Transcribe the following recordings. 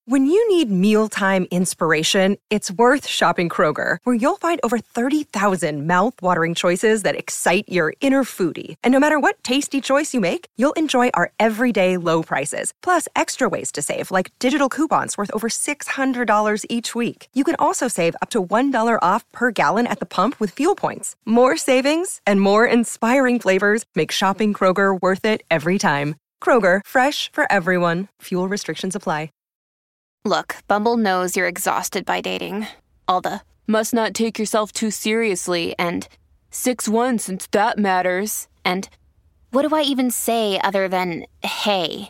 When you need mealtime inspiration, it's worth shopping Kroger, where you'll find over 30,000 mouth-watering choices that excite your inner foodie. And no matter what tasty choice you make, you'll enjoy our everyday low prices, plus extra ways to save, like digital coupons worth over $600 each week. You can also save up to $1 off per gallon at the pump with fuel points. More savings and more inspiring flavors make shopping Kroger worth it every time. Kroger, fresh for everyone. Fuel restrictions apply. Look, Bumble knows you're exhausted by dating. All the, must not take yourself too seriously, and 6'1" since that matters, and what do I even say other than, hey?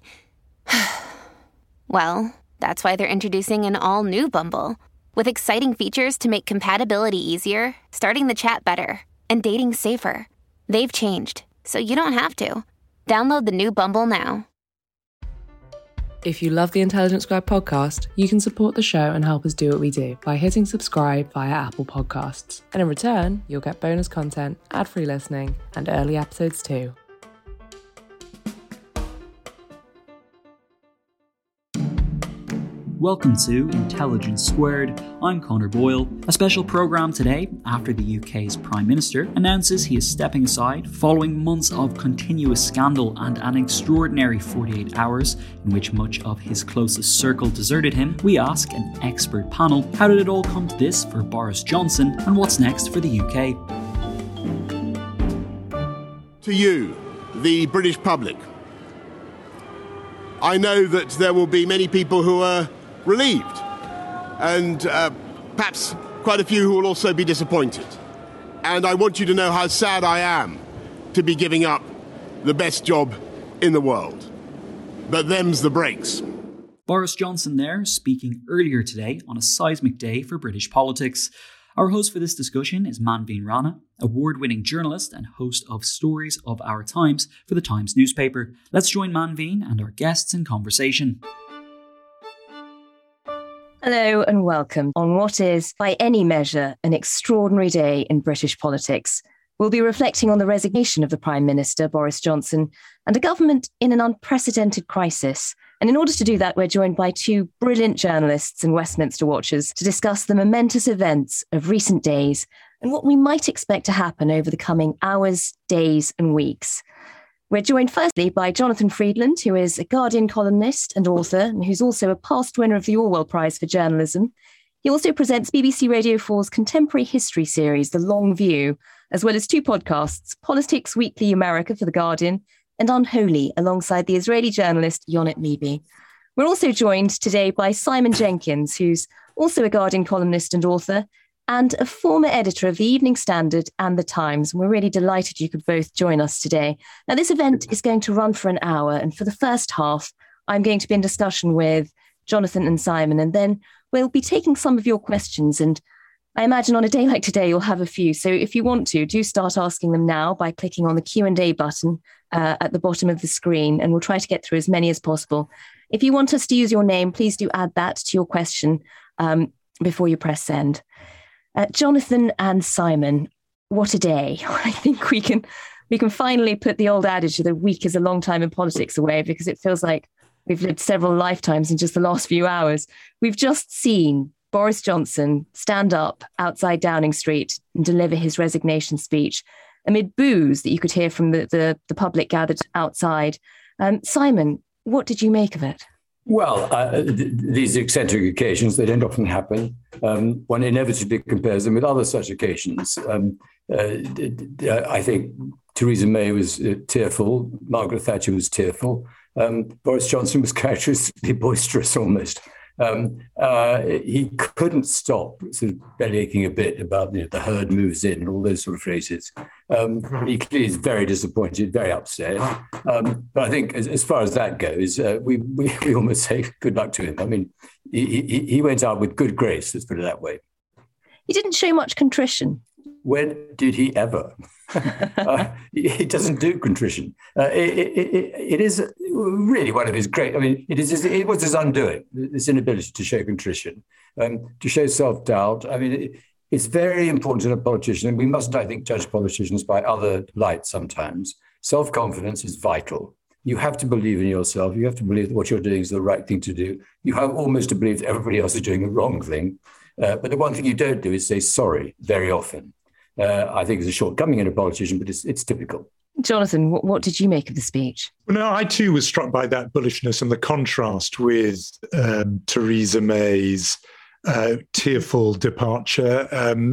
Well, that's why they're introducing an all-new Bumble, with exciting features to make compatibility easier, starting the chat better, and dating safer. They've changed, so you don't have to. Download the new Bumble now. If you love the Intelligence Squared podcast, you can support the show and help us do what we do by hitting subscribe via Apple Podcasts. And in return, you'll get bonus content, ad-free listening, and early episodes too. Welcome to Intelligence Squared. I'm Connor Boyle. A special programme today after the UK's Prime Minister announces he is stepping aside following months of continuous scandal and an extraordinary 48 hours in which much of his closest circle deserted him. We ask an expert panel, how did it all come to this for Boris Johnson and what's next for the UK? To you, the British public, I know that there will be many people who are relieved, and perhaps quite a few who will also be disappointed. And I want you to know how sad I am to be giving up the best job in the world. But them's the breaks. Boris Johnson there, speaking earlier today on a seismic day for British politics. Our host for this discussion is Manveen Rana, award-winning journalist and host of Stories of Our Times for the Times newspaper. Let's join Manveen and our guests in conversation. Hello and welcome on what is, by any measure, an extraordinary day in British politics. We'll be reflecting on the resignation of the Prime Minister, Boris Johnson, and a government in an unprecedented crisis. And in order to do that, we're joined by two brilliant journalists and Westminster watchers to discuss the momentous events of recent days and what we might expect to happen over the coming hours, days and weeks. We're joined firstly by Jonathan Freedland, who is a Guardian columnist and author, and who's also a past winner of the Orwell Prize for Journalism. He also presents BBC Radio 4's contemporary history series, The Long View, as well as two podcasts, Politics Weekly America for The Guardian and Unholy, alongside the Israeli journalist Yonit Libi. We're also joined today by Simon Jenkins, who's also a Guardian columnist and author, and a former editor of the Evening Standard and The Times. And we're really delighted you could both join us today. Now, this event is going to run for an hour, and for the first half, I'm going to be in discussion with Jonathan and Simon, and then we'll be taking some of your questions. And I imagine on a day like today, you'll have a few. So if you want to, do start asking them now by clicking on the Q&A button at the bottom of the screen, and we'll try to get through as many as possible. If you want us to use your name, please do add that to your question before you press send. Jonathan and Simon, what a day. I think we can finally put the old adage that a week is a long time in politics away, because it feels like we've lived several lifetimes in just the last few hours. We've just seen Boris Johnson stand up outside Downing Street and deliver his resignation speech amid boos that you could hear from the public gathered outside. Simon, what did you make of it? Well, these eccentric occasions, they don't often happen. One inevitably compares them with other such occasions. I think Theresa May was tearful. Margaret Thatcher was tearful. Boris Johnson was characteristically boisterous almost. He couldn't stop sort of bellyaching a bit about the herd moves in and all those sort of phrases. He clearly is very disappointed, very upset. But I think as far as that goes, we almost say good luck to him. I mean, he went out with good grace, let's put it that way. He didn't show much contrition. When did he ever? He doesn't do contrition. It is really one of his great. I mean, it was his undoing. This inability to show contrition, to show self-doubt. I mean, it's very important in a politician, and we mustn't, I think, judge politicians by other lights. Sometimes self-confidence is vital. You have to believe in yourself. You have to believe that what you're doing is the right thing to do. You have almost to believe that everybody else is doing the wrong thing. But the one thing you don't do is say sorry very often. I think it's a shortcoming in a politician, but it's typical. Jonathan, what did you make of the speech? Well, no, I too was struck by that bullishness and the contrast with Theresa May's tearful departure.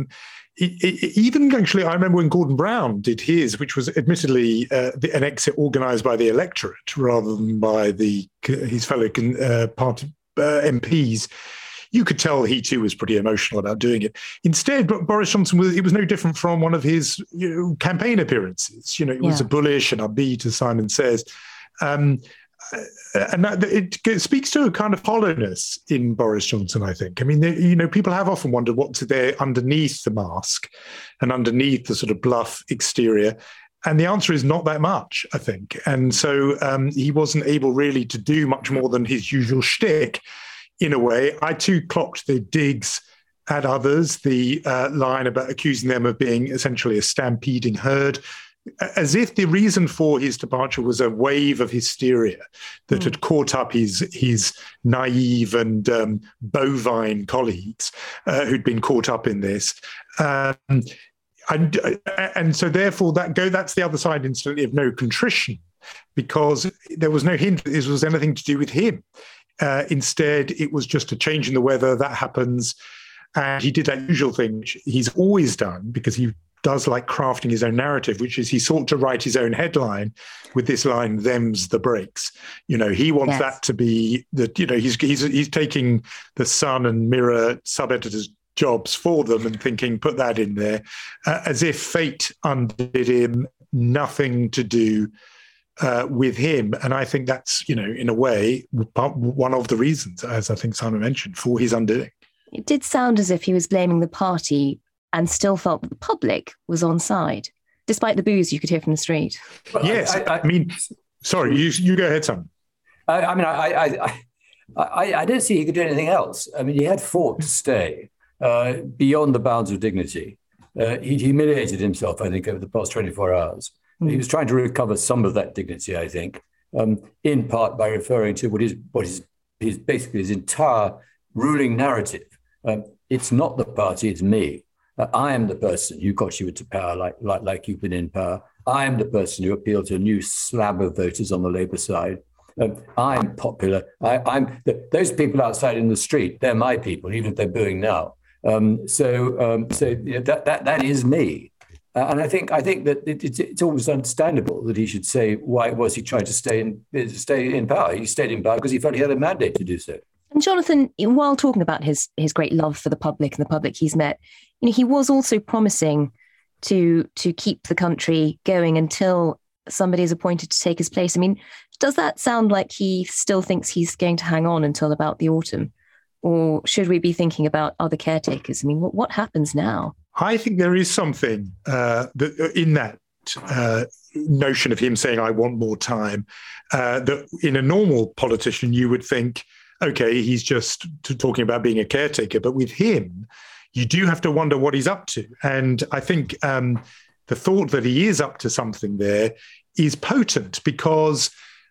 Even actually, I remember when Gordon Brown did his, which was admittedly an exit organised by the electorate rather than by his fellow party MPs. You could tell he too was pretty emotional about doing it. Instead, Boris Johnson was no different from one of his campaign appearances. It was a bullish and upbeat, as Simon says. And that, it speaks to a kind of hollowness in Boris Johnson, I think. I mean, people have often wondered what's there underneath the mask and underneath the sort of bluff exterior. And the answer is not that much, I think. And so he wasn't able really to do much more than his usual shtick. In a way, I too clocked the digs at others, the line about accusing them of being essentially a stampeding herd, as if the reason for his departure was a wave of hysteria that had caught up his naive and bovine colleagues who'd been caught up in this. And so therefore that's the other side instantly of no contrition, because there was no hint that this was anything to do with him. Instead, it was just a change in the weather that happens. And he did that usual thing, which he's always done, because he does like crafting his own narrative, which is he sought to write his own headline with this line, "Them's the breaks." He wants that to be that, he's taking the Sun and Mirror sub-editors' jobs for them and thinking, put that in there, as if fate undid him, nothing to do with him. And I think that's, in a way, one of the reasons, as I think Simon mentioned, for his undoing. It did sound as if he was blaming the party and still felt that the public was on side, despite the boos you could hear from the street. Well, yes, I mean, sorry, you go ahead, Simon. I don't see he could do anything else. I mean, he had fought to stay beyond the bounds of dignity. He humiliated himself, I think, over the past 24 hours. He was trying to recover some of that dignity, I think, in part by referring to what is basically his entire ruling narrative. It's not the party, it's me. I am the person who got you into power like you've been in power. I am the person who appealed to a new slab of voters on the Labour side. I'm popular. Those people outside in the street, they're my people, even if they're booing now. So that is me. And I think that it's almost understandable that he should say why was he trying to stay in power. He stayed in power because he felt he had a mandate to do so. And Jonathan, while talking about his great love for the public and the public he's met, he was also promising to keep the country going until somebody is appointed to take his place. I mean, does that sound like he still thinks he's going to hang on until about the autumn? Or should we be thinking about other caretakers? I mean, what happens now? I think there is something in that notion of him saying, I want more time, that in a normal politician, you would think, okay, he's just talking about being a caretaker. But with him, you do have to wonder what he's up to. And I think the thought that he is up to something there is potent, because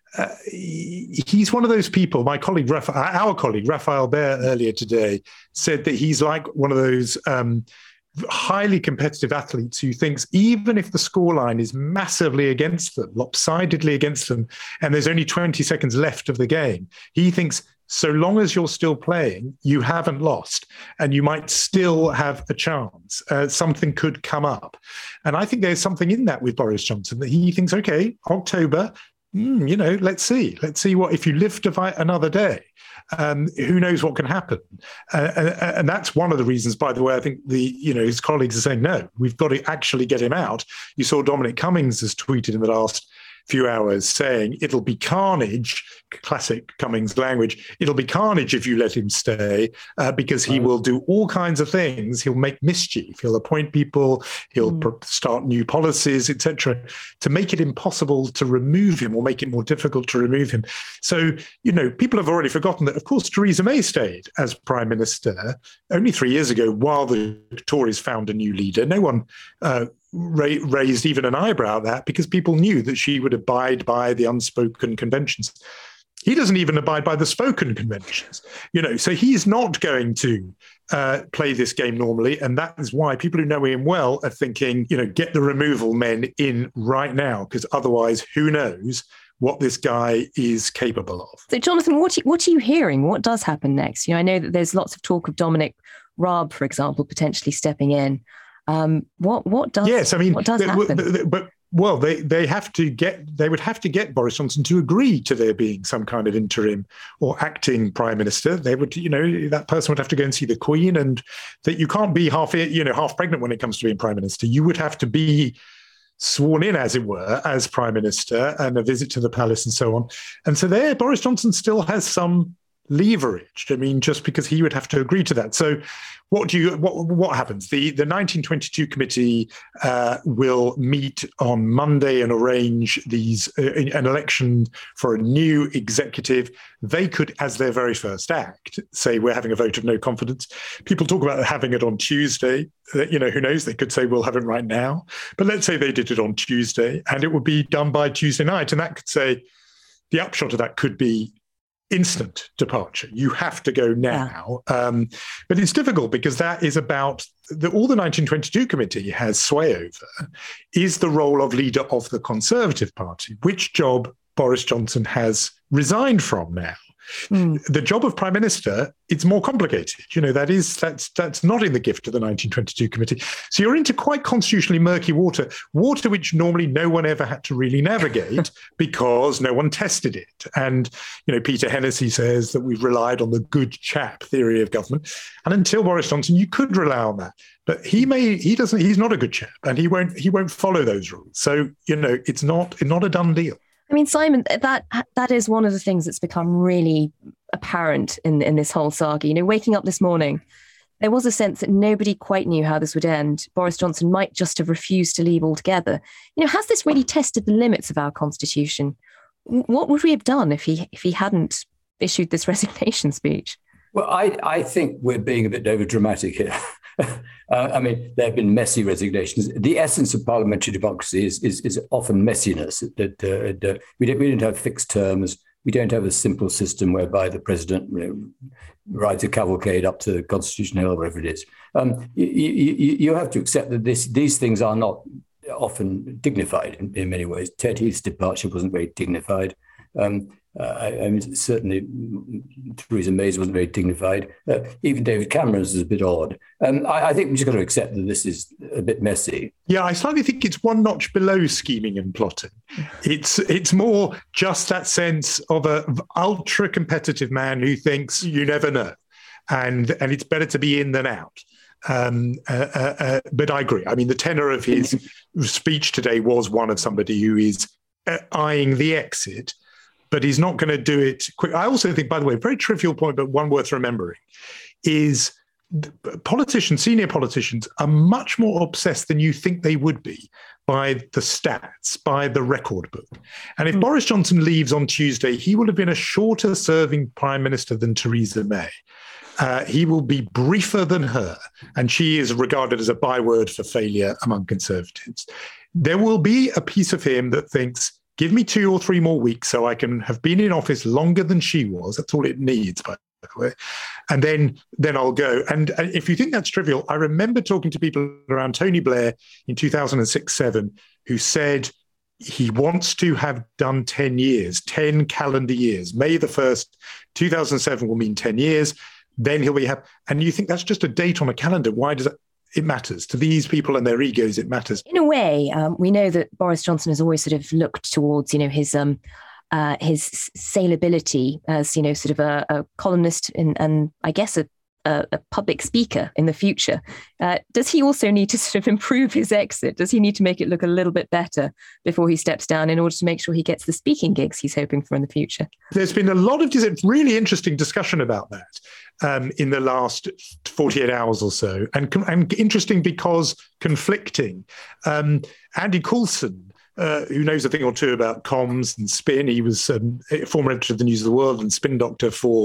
he's one of those people. Our colleague Raphael Baer earlier today said that he's like one of those highly competitive athletes who thinks even if the scoreline is massively against them, lopsidedly against them, and there's only 20 seconds left of the game, he thinks so long as you're still playing, you haven't lost and you might still have a chance. Something could come up. And I think there's something in that with Boris Johnson, that he thinks, okay, October, let's see what, if you live to fight another day, who knows what can happen. And that's one of the reasons, by the way, I think his colleagues are saying, no, we've got to actually get him out. You saw Dominic Cummings has tweeted in the last few hours saying it'll be carnage, classic Cummings language, it'll be carnage if you let him stay, because he will do all kinds of things. He'll make mischief. He'll appoint people. He'll start new policies, etc., to make it impossible to remove him or make it more difficult to remove him. So, people have already forgotten that, of course, Theresa May stayed as Prime Minister only 3 years ago while the Tories found a new leader. No one raised even an eyebrow at that, because people knew that she would abide by the unspoken conventions. He doesn't even abide by the spoken conventions, so he's not going to play this game normally. And that is why people who know him well are thinking, get the removal men in right now, because otherwise, who knows what this guy is capable of. So, Jonathan, what are you hearing? What does happen next? I know that there's lots of talk of Dominic Raab, for example, potentially stepping in. What does happen? Well, they would have to get Boris Johnson to agree to there being some kind of interim or acting prime minister. They would, that person would have to go and see the Queen, and that you can't be half pregnant when it comes to being prime minister. You would have to be sworn in, as it were, as prime minister, and a visit to the palace and so on. And so there, Boris Johnson still has some leverage. Just because he would have to agree to that. So what happens? The 1922 committee will meet on Monday and arrange an election for a new executive. They could, as their very first act, say we're having a vote of no confidence. People talk about having it on Tuesday. Who knows? They could say we'll have it right now. But let's say they did it on Tuesday, and it would be done by Tuesday night. And that could say the upshot of that could be instant departure. You have to go now. Yeah. But it's difficult because that is about all the 1922 committee has sway over is the role of leader of the Conservative Party, which job Boris Johnson has resigned from now. The job of prime minister, it's more complicated. That's not in the gift of the 1922 committee. So you're into quite constitutionally murky water which normally no one ever had to really navigate because no one tested it. And, Peter Hennessy says that we've relied on the good chap theory of government. And until Boris Johnson, you could rely on that. But he's not a good chap, and he won't follow those rules. So, it's not a done deal. Simon, that is one of the things that's become really apparent in this whole saga. Waking up this morning, there was a sense that nobody quite knew how this would end. Boris Johnson might just have refused to leave altogether. Has this really tested the limits of our constitution? What would we have done if he hadn't issued this resignation speech? Well, I think we're being a bit overdramatic here. There have been messy resignations. The essence of parliamentary democracy is often messiness. That we don't have fixed terms. We don't have a simple system whereby the president rides a cavalcade up to Constitution Hill, wherever it is. You have to accept that these things are not often dignified in many ways. Ted Heath's departure wasn't very dignified. Certainly Theresa May's wasn't very dignified. Even David Cameron's is a bit odd. I think we've just got to accept that this is a bit messy. Yeah, I slightly think it's one notch below scheming and plotting. It's more just that sense of an ultra-competitive man who thinks you never know, and it's better to be in than out. But I agree. The tenor of his speech today was one of somebody who is eyeing the exit, but he's not going to do it quick. I also think, by the way, a very trivial point, but one worth remembering, is senior politicians are much more obsessed than you think they would be by the stats, by the record book. And if Boris Johnson leaves on Tuesday, he will have been a shorter serving prime minister than Theresa May. He will be briefer than her, and she is regarded as a byword for failure among Conservatives. There will be a piece of him that thinks, give me 2 or 3 more weeks so I can have been in office longer than she was. That's all it needs, by the way. And then I'll go. And if you think that's trivial, I remember talking to people around Tony Blair in 2006-07 who said he wants to have done 10 years, 10 calendar years. May the 1st, 2007 will mean 10 years. Then he'll be happy. And you think that's just a date on a calendar. Why does it matters to these people and their egos? It matters. In a way, we know that Boris Johnson has always sort of looked towards, his saleability as, sort of a columnist and I guess a public speaker in the future. Does he also need to sort of improve his exit? Does he need to make it look a little bit better before he steps down in order to make sure he gets the speaking gigs he's hoping for in the future? There's been a lot of really interesting discussion about that in the last 48 hours or so, and interesting because conflicting. Andy Coulson, who knows a thing or two about comms and spin, he was a former editor of the News of the World and spin doctor for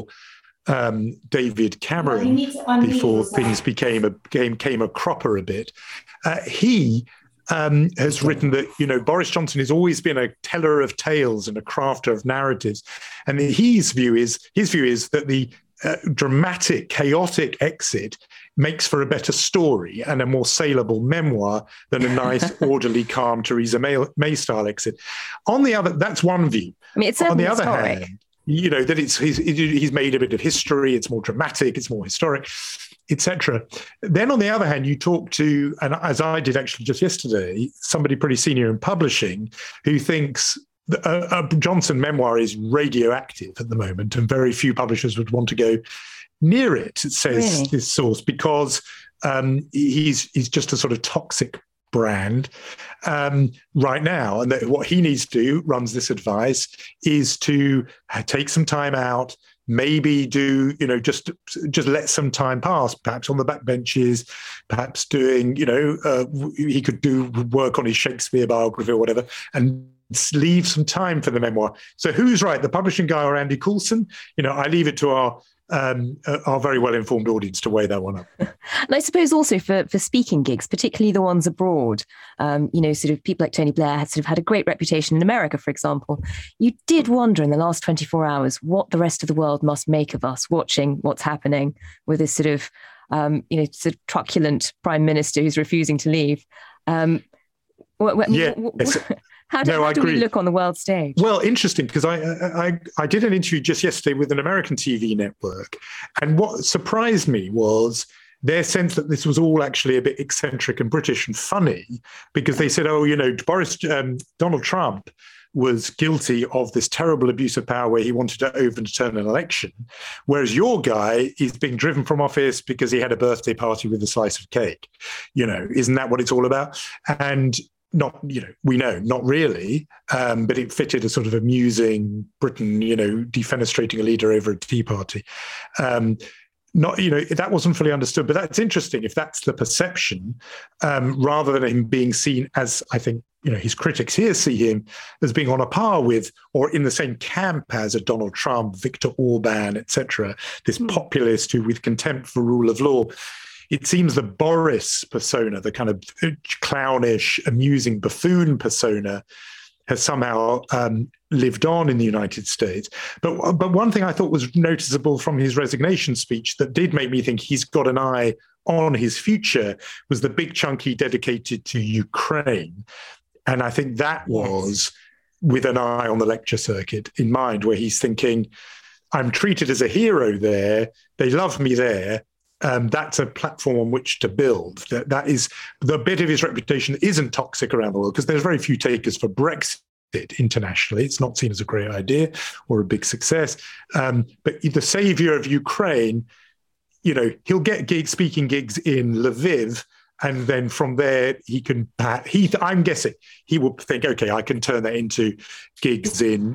David Cameron before things became a cropper a bit. He has written that, Boris Johnson has always been a teller of tales and a crafter of narratives. And his view is that the dramatic, chaotic exit makes for a better story and a more saleable memoir than a nice, orderly, calm Theresa May style exit. On the other, that's one view. I mean, it's on the other hand, that he's made a bit of history. It's more dramatic. It's more historic, etc. Then on the other hand, you talk to, and as I did actually just yesterday, somebody pretty senior in publishing who thinks a Johnson memoir is radioactive at the moment, and very few publishers would want to go near it, says this source, because he's just a sort of toxic brand right now. And that what he needs to do, runs this advice, is to take some time out, maybe do, just let some time pass, perhaps on the backbenches, perhaps doing, he could do work on his Shakespeare biography or whatever, and leave some time for the memoir. So who's right, the publishing guy or Andy Coulson? I leave it to our very well-informed audience to weigh that one up. And I suppose also for speaking gigs, particularly the ones abroad, sort of people like Tony Blair had a great reputation in America, for example. You did wonder in the last 24 hours what the rest of the world must make of us watching what's happening with this sort of truculent prime minister who's refusing to leave. How do we look on the world stage? Well, interesting, because I did an interview just yesterday with an American TV network, and what surprised me was their sense that this was all actually a bit eccentric and British and funny, because they said, Donald Trump was guilty of this terrible abuse of power where he wanted to overturn an election, whereas your guy is being driven from office because he had a birthday party with a slice of cake. Isn't that what it's all about? And not, we know, not really, but it fitted a sort of amusing Britain, defenestrating a leader over a tea party. That wasn't fully understood, but that's interesting if that's the perception, rather than him being seen as, I think, his critics here see him as being on a par with or in the same camp as a Donald Trump, Viktor Orban, etc., this populist who, with contempt for rule of law. It seems the Boris persona, the kind of clownish, amusing buffoon persona, has somehow lived on in the United States. But one thing I thought was noticeable from his resignation speech that did make me think he's got an eye on his future was the big chunk he dedicated to Ukraine. And I think that was with an eye on the lecture circuit in mind, where he's thinking, I'm treated as a hero there. They love me there. That's a platform on which to build. That is the bit of his reputation that isn't toxic around the world, because there's very few takers for Brexit internationally. It's not seen as a great idea or a big success. But the savior of Ukraine, he'll get speaking gigs in Lviv, and then from there I'm guessing he will think, okay, I can turn that into gigs in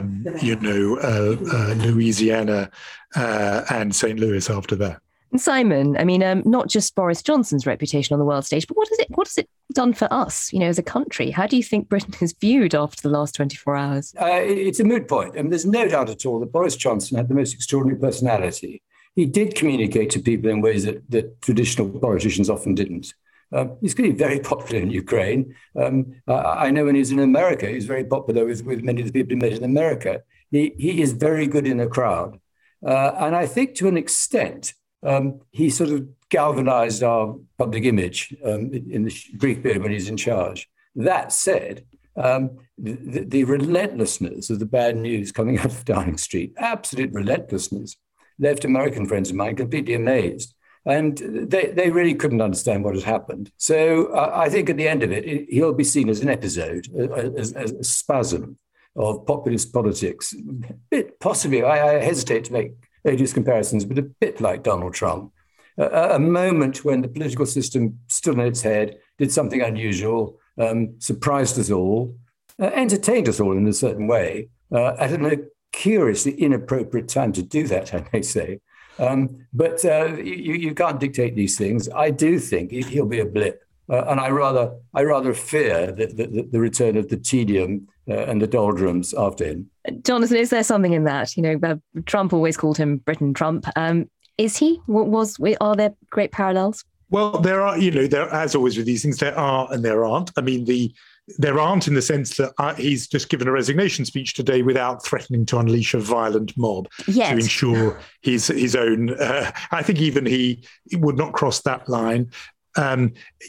Louisiana and St. Louis after that. Simon, I mean, not just Boris Johnson's reputation on the world stage, but what has it done for us, as a country? How do you think Britain is viewed after the last 24 hours? It's a moot point. And there's no doubt at all that Boris Johnson had the most extraordinary personality. He did communicate to people in ways that traditional politicians often didn't. He's clearly very popular in Ukraine. I know when he was in America, he was very popular with many of the people he met in America. He is very good in a crowd. And I think to an extent, he sort of galvanized our public image in the brief period when he's in charge. That said, the relentlessness of the bad news coming out of Downing Street, absolute relentlessness, left American friends of mine completely amazed. And they really couldn't understand what had happened. So I think at the end of it, he'll be seen as an episode, as a spasm of populist politics. Possibly, I hesitate to make odious comparisons, but a bit like Donald Trump. A moment when the political system stood on its head, did something unusual, surprised us all, entertained us all in a certain way, at a curiously inappropriate time to do that, I may say. But you can't dictate these things. I do think he'll be a blip. And I rather fear the return of the tedium and the doldrums after him. Jonathan, is there something in that? Trump always called him Britain Trump. Is he? Are there great parallels? Well, there are, there, as always with these things, there are and there aren't. I mean, there aren't in the sense that he's just given a resignation speech today without threatening to unleash a violent mob to ensure his own. I think even he would not cross that line. There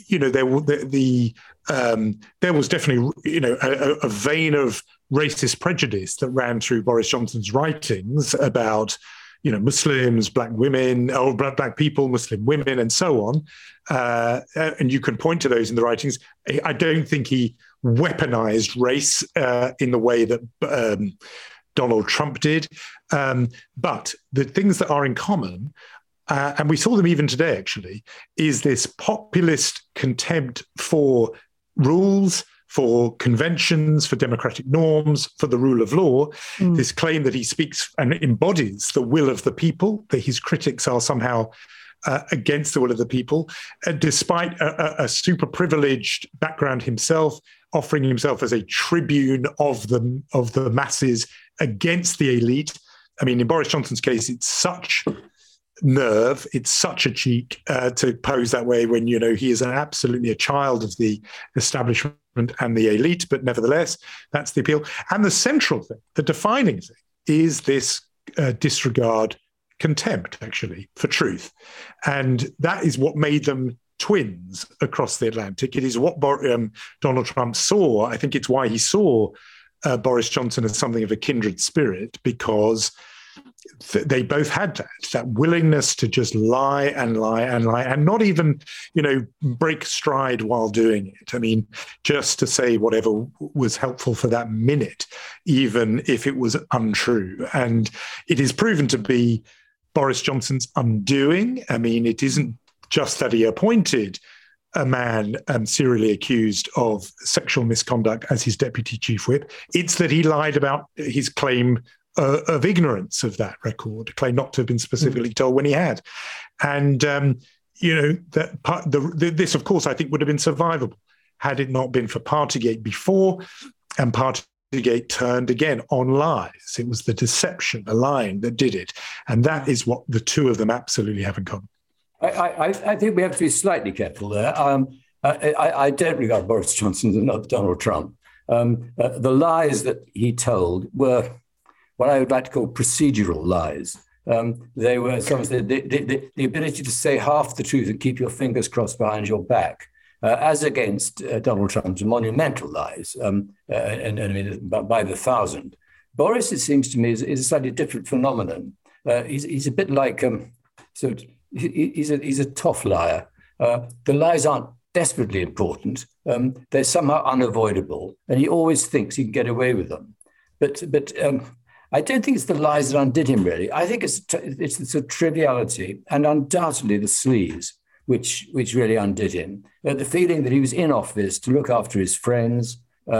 was definitely, a vein of racist prejudice that ran through Boris Johnson's writings about, Muslims, black women, or black people, Muslim women, and so on. And you can point to those in the writings. I don't think he weaponized race in the way that Donald Trump did. But the things that are in common, and we saw them even today, actually, is this populist contempt for rules, for conventions, for democratic norms, for the rule of law, this claim that he speaks and embodies the will of the people, that his critics are somehow against the will of the people, despite a super privileged background himself, offering himself as a tribune of the masses against the elite. I mean, in Boris Johnson's case, it's such nerve, it's such a cheek to pose that way when, he is absolutely a child of the establishment and the elite, but nevertheless, that's the appeal. And the central thing, the defining thing, is this disregard, contempt, actually, for truth. And that is what made them twins across the Atlantic. It is what Donald Trump saw. I think it's why he saw Boris Johnson as something of a kindred spirit, because they both had that willingness to just lie and lie and lie and not even, break stride while doing it. I mean, just to say whatever was helpful for that minute, even if it was untrue. And it is proven to be Boris Johnson's undoing. I mean, it isn't just that he appointed a man serially accused of sexual misconduct as his deputy chief whip. It's that he lied about his claim of ignorance of that record, claim not to have been specifically told when he had. And, this, of course, I think would have been survivable had it not been for Partygate before, and Partygate turned again on lies. It was the deception, the lying that did it. And that is what the two of them absolutely have in common. I think we have to be slightly careful there. I don't regard Boris Johnson as another Donald Trump. The lies that he told were what I would like to call procedural lies. They were the ability to say half the truth and keep your fingers crossed behind your back, as against Donald Trump's monumental lies, and I mean, by the thousand. Boris, it seems to me, is a slightly different phenomenon. He's a bit like, he's a tough liar. The lies aren't desperately important. They're somehow unavoidable, and he always thinks he can get away with them. But I don't think it's the lies that undid him, really. I think it's the triviality and undoubtedly the sleaze which really undid him. The feeling that he was in office to look after his friends,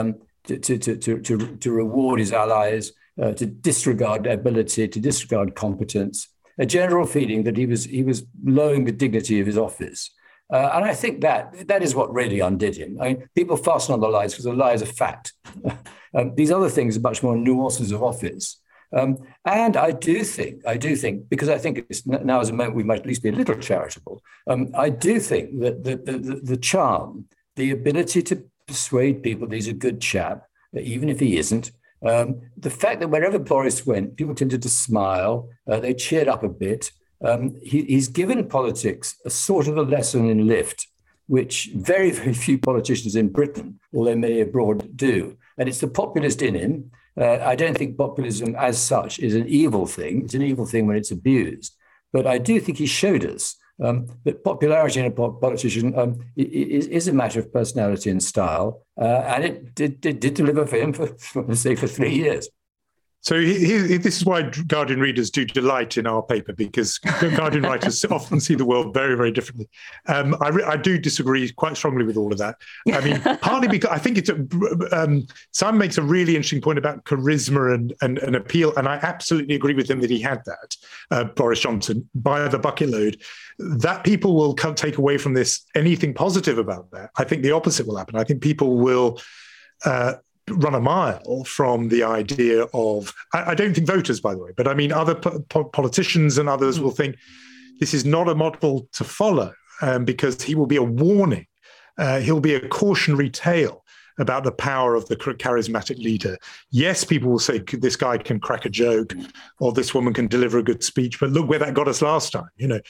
to reward his allies, to disregard ability, to disregard competence, a general feeling that he was lowering the dignity of his office. And I think that is what really undid him. I mean, people fasten on the lies because the lies are fact. These other things are much more nuances of office. And I do think, because I think it's now is a moment we might at least be a little charitable, I do think that the charm, the ability to persuade people that he's a good chap, even if he isn't, the fact that wherever Boris went, people tended to smile, they cheered up a bit. He's given politics a sort of a lesson in lift, which very, very few politicians in Britain, although many abroad, do. And it's the populist in him. I don't think populism as such is an evil thing. It's an evil thing when it's abused. But I do think he showed us that popularity in a politician is a matter of personality and style. And it did deliver for him for 3 years. So this is why Guardian readers do delight in our paper, because Guardian writers often see the world very, very differently. I do disagree quite strongly with all of that. I mean, partly because I think it's Simon makes a really interesting point about charisma and appeal, and I absolutely agree with him that he had that, Boris Johnson, by the bucket load. That people will take away from this anything positive about that. I think the opposite will happen. I think people will run a mile from the idea of, I don't think voters, by the way, but I mean other politicians and others will think this is not a model to follow. because he will be a warning. He'll be a cautionary tale about the power of the charismatic leader. Yes, people will say this guy can crack a joke, or this woman can deliver a good speech, but look where that got us last time.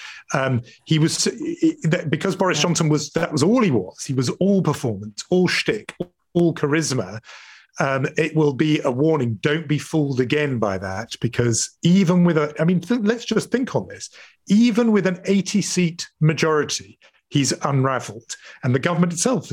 He was, because Boris Johnson that was all he was. He was all performance, all shtick, all charisma. It will be a warning. Don't be fooled again by that, because even with let's just think on this. Even with an 80-seat majority, he's unraveled, and the government itself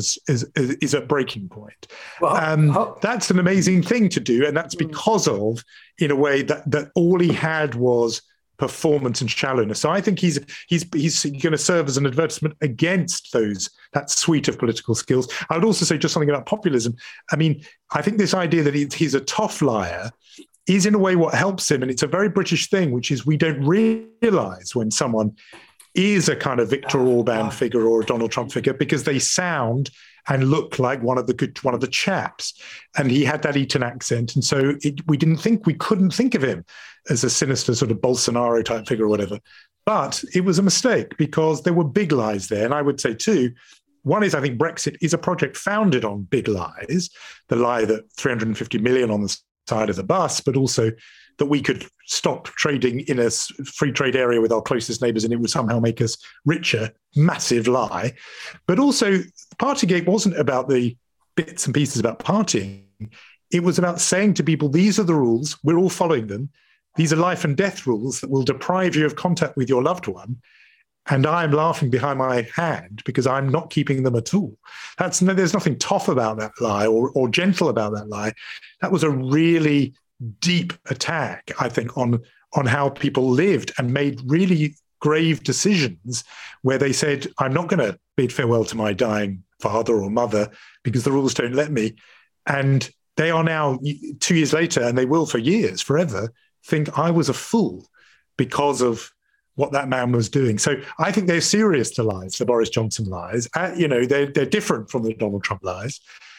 is at breaking point. Well, that's an amazing thing to do, and that's because of, in a way, that all he had was performance and shallowness. So I think he's going to serve as an advertisement against that suite of political skills. I would also say just something about populism. I mean, I think this idea that he's a tough liar is in a way what helps him, and it's a very British thing, which is we don't realise when someone is a kind of Viktor Orban figure or a Donald Trump figure, because they sound and look like one of the chaps. And he had that Eton accent. And so we couldn't think of him as a sinister sort of Bolsonaro type figure or whatever. But it was a mistake, because there were big lies there. And I would say too, one is, I think Brexit is a project founded on big lies, the lie that 350 million on the side of the bus, but also that we could stop trading in a free trade area with our closest neighbours and it would somehow make us richer. Massive lie. But also, Partygate wasn't about the bits and pieces about partying. It was about saying to people, these are the rules, we're all following them. These are life and death rules that will deprive you of contact with your loved one. And I'm laughing behind my hand because I'm not keeping them at all. There's nothing tough about that lie or gentle about that lie. That was a really deep attack, I think, on how people lived and made really grave decisions where they said, I'm not going to bid farewell to my dying father or mother because the rules don't let me. And they are now 2 years later, and they will for years, forever, think I was a fool because of what that man was doing. So I think they're serious, the lies, the Boris Johnson lies. They're different from the Donald Trump lies.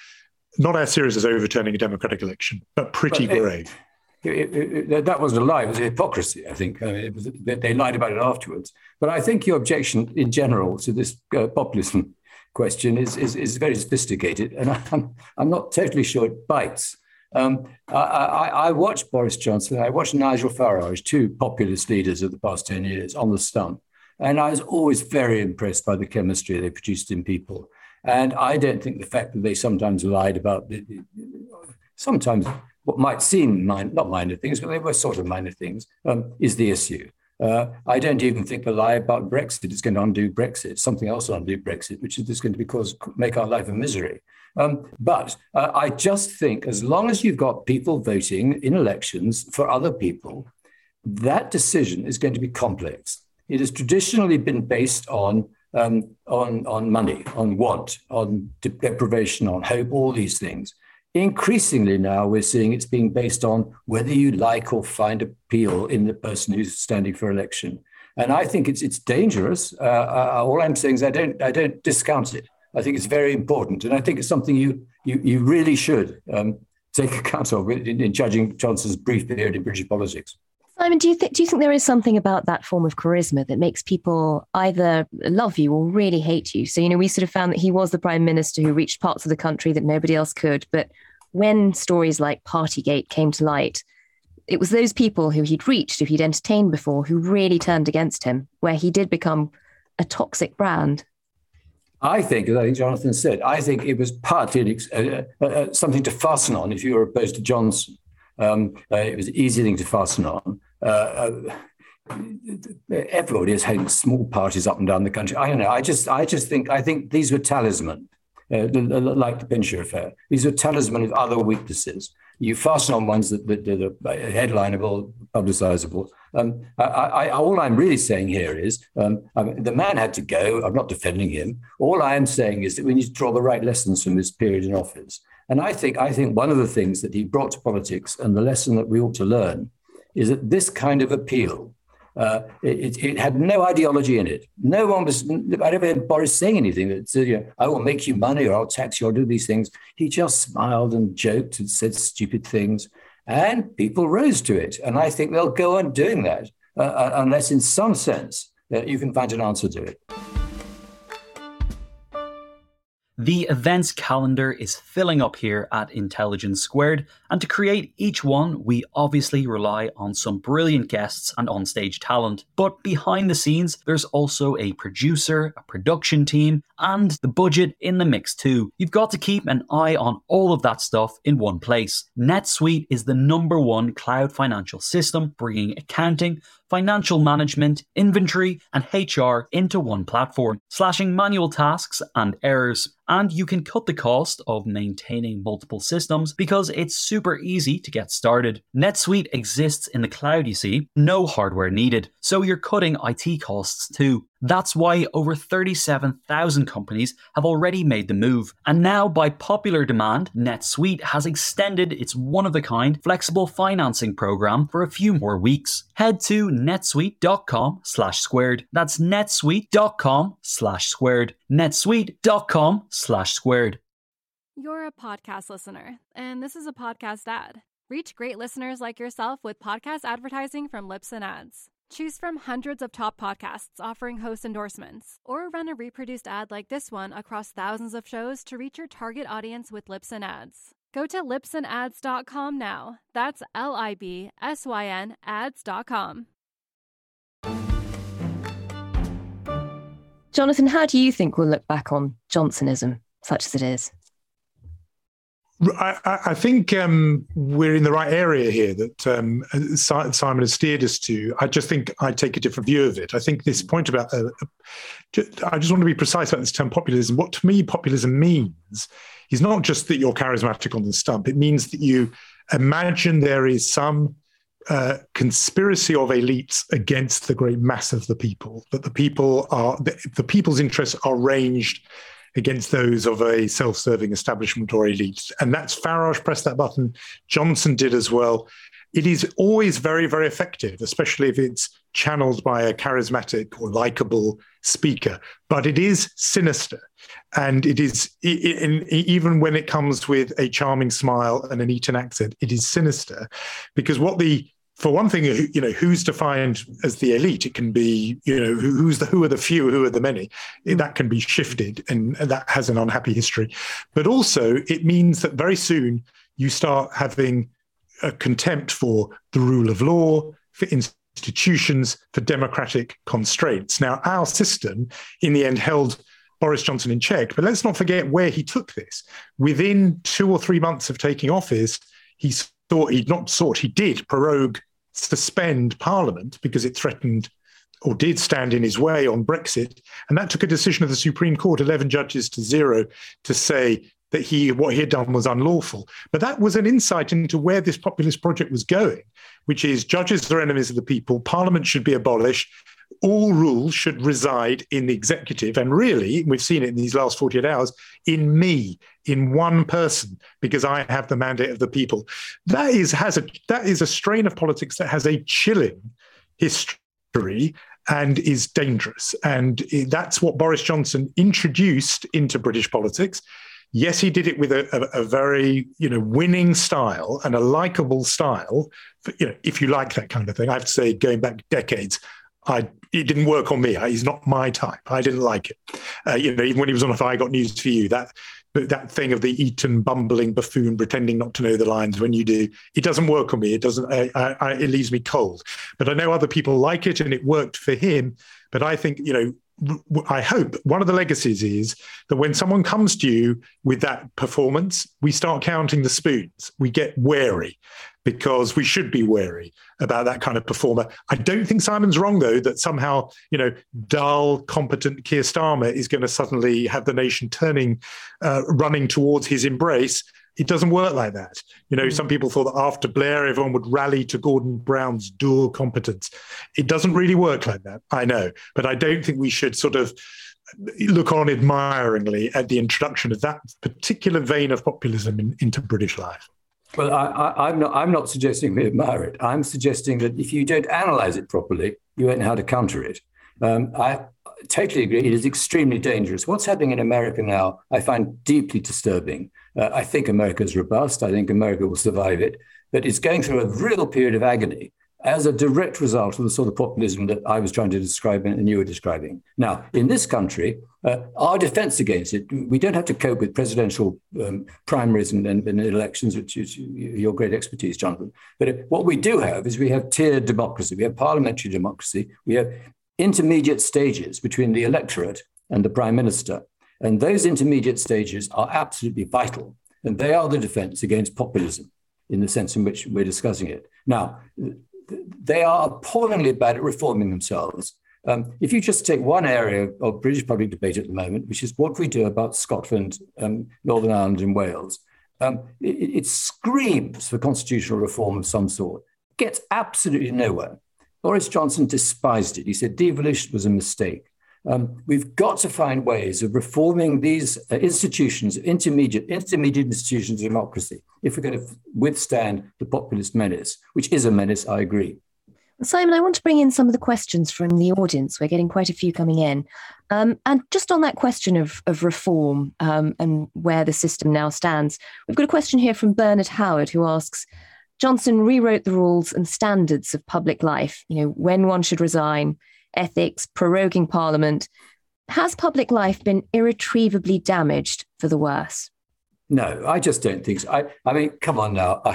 Not as serious as overturning a democratic election, but pretty grave. That wasn't a lie. It was a hypocrisy, I think. They lied about it afterwards. But I think your objection in general to this populism question is very sophisticated, and I'm not totally sure it bites. I watched Boris Johnson, I watched Nigel Farage, two populist leaders of the past 10 years, on the stump. And I was always very impressed by the chemistry they produced in people. And I don't think the fact that they sometimes lied about sometimes what might seem not minor things, but they were sort of minor things, is the issue. I don't even think the lie about Brexit is going to undo Brexit. Something else will undo Brexit, which is going to make our life a misery. But I just think as long as you've got people voting in elections for other people, that decision is going to be complex. It has traditionally been based on money, on want, on deprivation, on hope, all these things. Increasingly now we're seeing it's being based on whether you like or find appeal in the person who's standing for election. And I think it's dangerous. All I'm saying is I don't discount it. I think it's very important. And I think it's something you really should take account of in judging Johnson's brief period in British politics. Simon, do you think there is something about that form of charisma that makes people either love you or really hate you? So, we sort of found that he was the prime minister who reached parts of the country that nobody else could. But when stories like Partygate came to light, it was those people who he'd reached, who he'd entertained before, who really turned against him, where he did become a toxic brand. I think, as I think Jonathan said, I think it was partly something to fasten on if you were opposed to Johnson. It was an easy thing to fasten on. Everybody is having small parties up and down the country. I don't know. I think these were talisman, like the Pincher affair. These were talisman of other weaknesses. You fasten on ones that are headlineable, publicizable. All I'm really saying here is the man had to go. I'm not defending him. All I am saying is that we need to draw the right lessons from this period in office. And I think one of the things that he brought to politics, and the lesson that we ought to learn, is that this kind of appeal, it had no ideology in it. No one was, I never heard Boris saying anything that said, I will make you money or I'll tax you or do these things. He just smiled and joked and said stupid things, and people rose to it. And I think they'll go on doing that unless in some sense you can find an answer to it. The events calendar is filling up here at Intelligence Squared, and to create each one, we obviously rely on some brilliant guests and onstage talent. But behind the scenes, there's also a producer, a production team, and the budget in the mix too. You've got to keep an eye on all of that stuff in one place. NetSuite is the #1 cloud financial system, bringing accounting, financial management, inventory, and HR into one platform, slashing manual tasks and errors. And you can cut the cost of maintaining multiple systems because it's super easy to get started. NetSuite exists in the cloud, you see, no hardware needed, so you're cutting IT costs too. That's why over 37,000 companies have already made the move. And now, by popular demand, NetSuite has extended its one-of-a-kind flexible financing program for a few more weeks. Head to netsuite.com/squared. That's netsuite.com/squared. netsuite.com/squared. You're a podcast listener, and this is a podcast ad. Reach great listeners like yourself with podcast advertising from Libsyn Ads. Choose from hundreds of top podcasts offering host endorsements, or run a reproduced ad like this one across thousands of shows to reach your target audience with Libsyn Ads. Go to libsynads.com now. That's LIBSYN ads.com. Jonathan, how do you think we'll look back on Johnsonism, such as it is? I think we're in the right area here that Simon has steered us to. I just think I take a different view of it. I think this point about, I just want to be precise about this term populism. What to me populism means is not just that you're charismatic on the stump. It means that you imagine there is some conspiracy of elites against the great mass of the people, that the people's interests are ranged against those of a self-serving establishment or elite. And that's Farage pressed that button. Johnson did as well. It is always very, very effective, especially if it's channeled by a charismatic or likable speaker. But it is sinister. And it is, even when it comes with a charming smile and an Eton accent, it is sinister. Because for one thing, who's defined as the elite? It can be, who are the few, who are the many? That can be shifted, and that has an unhappy history. But also, it means that very soon you start having a contempt for the rule of law, for institutions, for democratic constraints. Now, our system, in the end, held Boris Johnson in check. But let's not forget where he took this. Within 2 or 3 months of taking office, he did prorogue, suspend Parliament because it threatened or did stand in his way on Brexit. And that took a decision of the Supreme Court, 11 judges to 0, to say that what he had done was unlawful. But that was an insight into where this populist project was going, which is judges are enemies of the people, Parliament should be abolished, all rules should reside in the executive, and really, we've seen it in these last 48 hours, in me, in one person, because I have the mandate of the people. That is a strain of politics that has a chilling history and is dangerous. And that's what Boris Johnson introduced into British politics. Yes, he did it with a very, winning style and a likable style, if you like that kind of thing. I have to say, going back decades, it didn't work on me. He's not my type. I didn't like it. Even when he was on If I Got News for You, that thing of the Eton bumbling buffoon pretending not to know the lines when you do, it doesn't work on me. It doesn't. It leaves me cold. But I know other people like it, and it worked for him. But I think, I hope one of the legacies is that when someone comes to you with that performance, we start counting the spoons. We get wary, because we should be wary about that kind of performer. I don't think Simon's wrong, though, that somehow, dull, competent Keir Starmer is going to suddenly have the nation running towards his embrace. It doesn't work like that. Some people thought that after Blair, everyone would rally to Gordon Brown's dual competence. It doesn't really work like that, I know. But I don't think we should sort of look on admiringly at the introduction of that particular vein of populism into British life. Well, I'm not suggesting we admire it. I'm suggesting that if you don't analyze it properly, you won't know how to counter it. I totally agree. It is extremely dangerous. What's happening in America now, I find deeply disturbing. I think America is robust. I think America will survive it. But it's going through a real period of agony. as a direct result of the sort of populism that I was trying to describe and you were describing. Now, in this country, our defense against it, we don't have to cope with presidential primaries and elections, which is your great expertise, Jonathan. But what we do have is we have tiered democracy. We have parliamentary democracy. We have intermediate stages between the electorate and the prime minister. And those intermediate stages are absolutely vital. And they are the defense against populism in the sense in which we're discussing it. Now, they are appallingly bad at reforming themselves. If you just take one area of British public debate at the moment, which is what we do about Scotland, Northern Ireland and Wales, it screams for constitutional reform of some sort, gets absolutely nowhere. Boris Johnson despised it. He said devolution was a mistake. We've got to find ways of reforming these institutions, intermediate institutions of democracy, if we're going to withstand the populist menace, which is a menace, I agree. Simon, I want to bring in some of the questions from the audience. We're getting quite a few coming in. And just on that question of reform and where the system now stands, we've got a question here from Bernard Howard, who asks, Johnson rewrote the rules and standards of public life, when one should resign, ethics, proroguing Parliament. Has public life been irretrievably damaged for the worse? No, I just don't think so. I mean, come on now.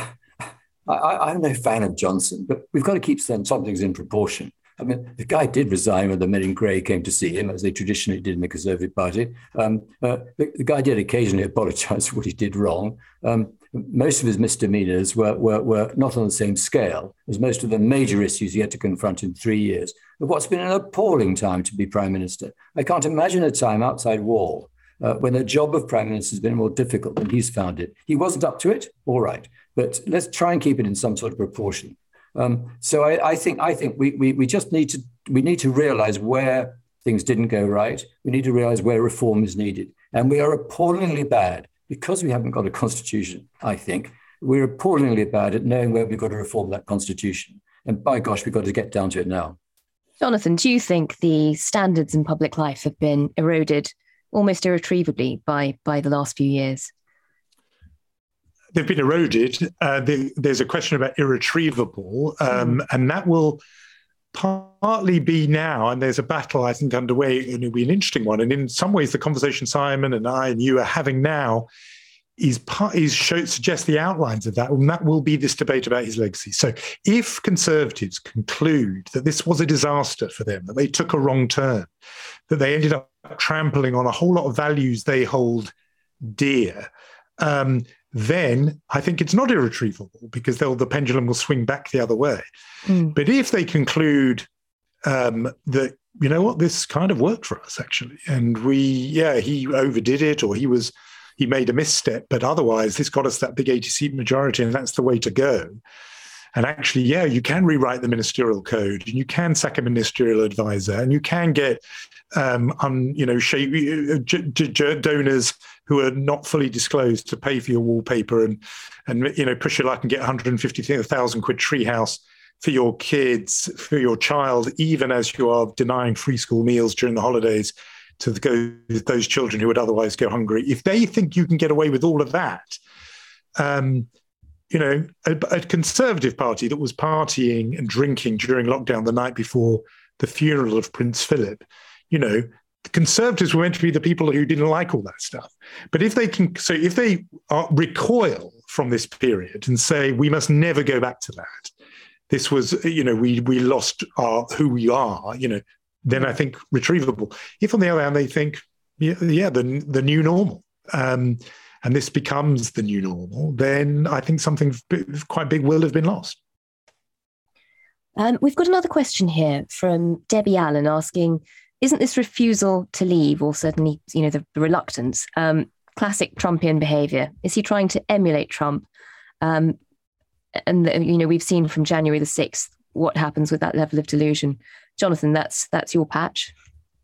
I'm no fan of Johnson, but we've got to keep some things in proportion. I mean, the guy did resign when the men in grey came to see him, as they traditionally did in the Conservative Party. The guy did occasionally apologise for what he did wrong. Most of his misdemeanours were not on the same scale as most of the major issues he had to confront in 3 years. But what's been an appalling time to be Prime Minister. I can't imagine a time outside war when the job of Prime Minister has been more difficult than he's found it. He wasn't up to it, all right, but let's try and keep it in some sort of proportion. So I think we just need to realise where things didn't go right. We need to realise where reform is needed. And we are appallingly bad, because we haven't got a constitution, I think, we're appallingly bad at knowing where we've got to reform that constitution. And by gosh, we've got to get down to it now. Jonathan, do you think the standards in public life have been eroded almost irretrievably by the last few years? They've been eroded. There's a question about irretrievable, and that will partly be now, and there's a battle, I think, underway, and it'll be an interesting one. And in some ways, the conversation Simon and I and you are having now suggests the outlines of that, and that will be this debate about his legacy. So if Conservatives conclude that this was a disaster for them, that they took a wrong turn, that they ended up trampling on a whole lot of values they hold dear, then I think it's not irretrievable, because the pendulum will swing back the other way. But if they conclude that, you know what, this kind of worked for us, actually, and he overdid it, or he made a misstep, but otherwise this got us that big 80-seat majority, and that's the way to go. And actually, you can rewrite the ministerial code, and you can sack a ministerial advisor, and you can get donors who are not fully disclosed to pay for your wallpaper and push your luck and get 150,000 quid treehouse for your kids, for your child, even as you are denying free school meals during the holidays to those children who would otherwise go hungry. If they think you can get away with all of that, a Conservative Party that was partying and drinking during lockdown the night before the funeral of Prince Philip, the Conservatives were meant to be the people who didn't like all that stuff. But if they recoil from this period and say, we must never go back to that, this was, we lost who we are, then I think retrievable. If on the other hand they think, the new normal, and this becomes the new normal, then I think something quite big will have been lost. We've got another question here from Debbie Allen asking, isn't this refusal to leave, or certainly, the reluctance, classic Trumpian behaviour? Is he trying to emulate Trump? And we've seen from January the 6th what happens with that level of delusion. Jonathan, that's your patch.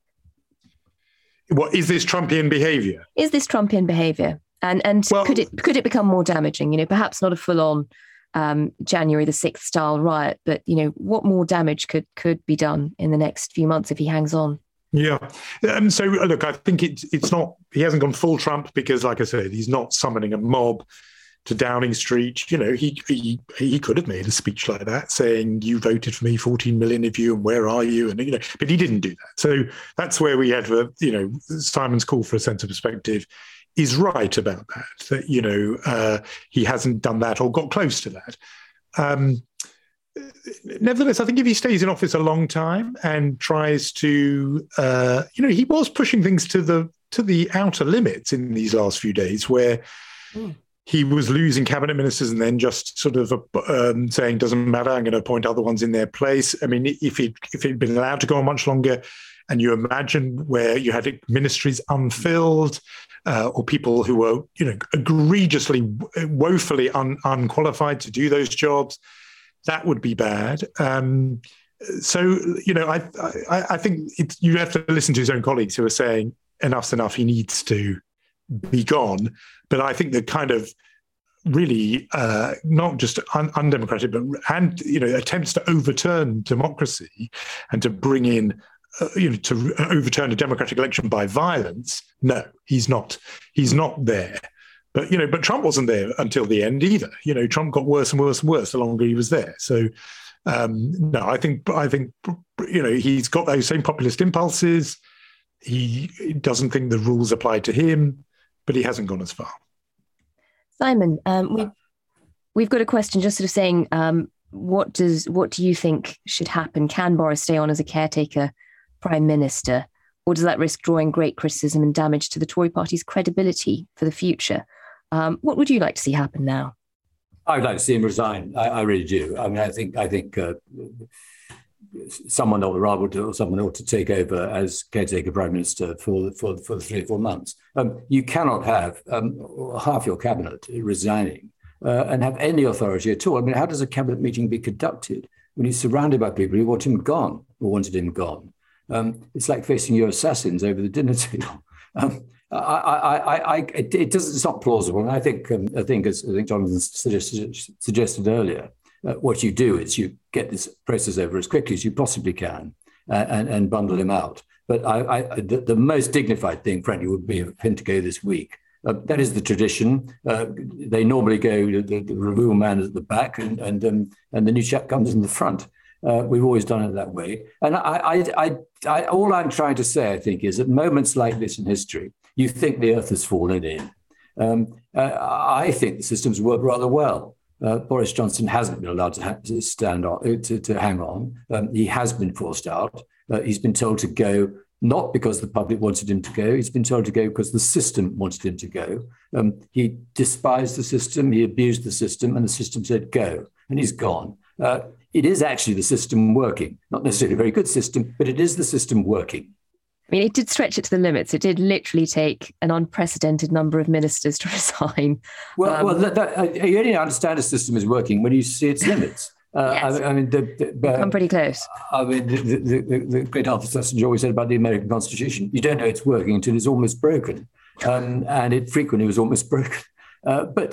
What is this Trumpian behaviour? Is this Trumpian behaviour? And could it become more damaging? Perhaps not a full-on January the 6th style riot, but what more damage could be done in the next few months if he hangs on? Yeah. So look, I think it's not. He hasn't gone full Trump because, like I said, he's not summoning a mob. to Downing Street. He could have made a speech like that saying, you voted for me, 14 million of you, and where are you? And, but he didn't do that. So that's where we had, Simon's call for a sense of perspective is right about that, he hasn't done that or got close to that. Nevertheless, I think if he stays in office a long time and tries to, he was pushing things to the outer limits in these last few days where he was losing cabinet ministers and then just sort of saying, doesn't matter, I'm going to appoint other ones in their place. I mean, if he'd been allowed to go on much longer, and you imagine where you had ministries unfilled or people who were, egregiously, woefully unqualified to do those jobs, that would be bad. I think you have to listen to his own colleagues who are saying enough's enough, he needs to be gone. But I think the kind of really not just undemocratic, but attempts to overturn democracy and to bring in, to overturn a democratic election by violence. No, he's not there. But Trump wasn't there until the end either. Trump got worse and worse and worse the longer he was there. So no, I think he's got those same populist impulses. He doesn't think the rules apply to him, but he hasn't gone as far. Simon, we've got a question just sort of saying, what do you think should happen? Can Boris stay on as a caretaker prime minister, or does that risk drawing great criticism and damage to the Tory party's credibility for the future? What would you like to see happen now? I'd like to see him resign. I really do. I mean, I think someone ought to take over as caretaker prime minister for 3 or 4 months. You cannot have half your cabinet resigning and have any authority at all. I mean, how does a cabinet meeting be conducted when he's surrounded by people who want him gone or wanted him gone? It's like facing your assassins over the dinner table. It's not plausible. And I think Jonathan suggested earlier, what you do is you get this process over as quickly as you possibly can and bundle him out. But the most dignified thing, frankly, would be for him to go this week. That is the tradition. They normally go, the removal man is at the back and the new chap comes in the front. We've always done it that way. And all I'm trying to say, I think, is at moments like this in history, you think the earth has fallen in. I think the system's worked rather well. Boris Johnson hasn't been allowed to hang on. He has been forced out. He's been told to go, not because the public wanted him to go. He's been told to go because the system wanted him to go. He despised the system. He abused the system, and the system said go, and he's gone. It is actually the system working, not necessarily a very good system, but it is the system working. I mean, it did stretch it to the limits. It did literally take an unprecedented number of ministers to resign. You only understand a system is working when you see its limits. Yes. I'm pretty close. I mean, the great Arthur Schlesinger always said about the American Constitution, you don't know it's working until it's almost broken. And it frequently was almost broken. But